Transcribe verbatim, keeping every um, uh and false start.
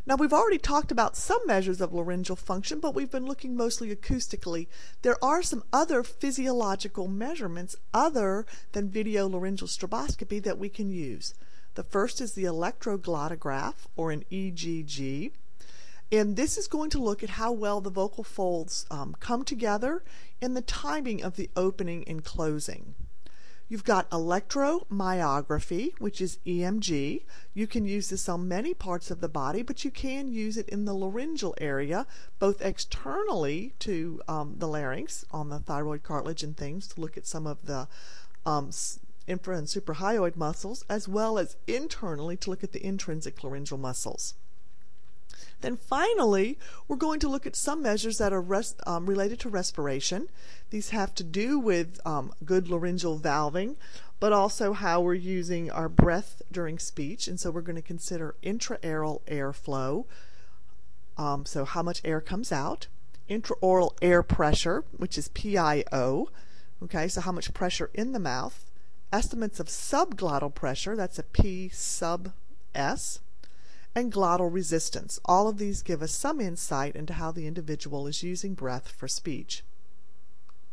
Now, we've already talked about some measures of laryngeal function, but we've been looking mostly acoustically. There are some other physiological measurements other than video laryngeal stroboscopy that we can use. The first is the electroglottograph, or an E G G. And this is going to look at how well the vocal folds um, come together and the timing of the opening and closing. You've got electromyography, which is E M G. You can use this on many parts of the body, but you can use it in the laryngeal area, both externally to um, the larynx on the thyroid cartilage and things to look at some of the um, infra and suprahyoid muscles, as well as internally to look at the intrinsic laryngeal muscles. Then finally, we're going to look at some measures that are res um, related to respiration. These have to do with um, good laryngeal valving, but also how we're using our breath during speech. And so we're going to consider intraoral airflow, um, so how much air comes out, intraoral air pressure, which is P I O, okay, so how much pressure in the mouth, estimates of subglottal pressure, that's a P sub S, and glottal resistance. All of these give us some insight into how the individual is using breath for speech.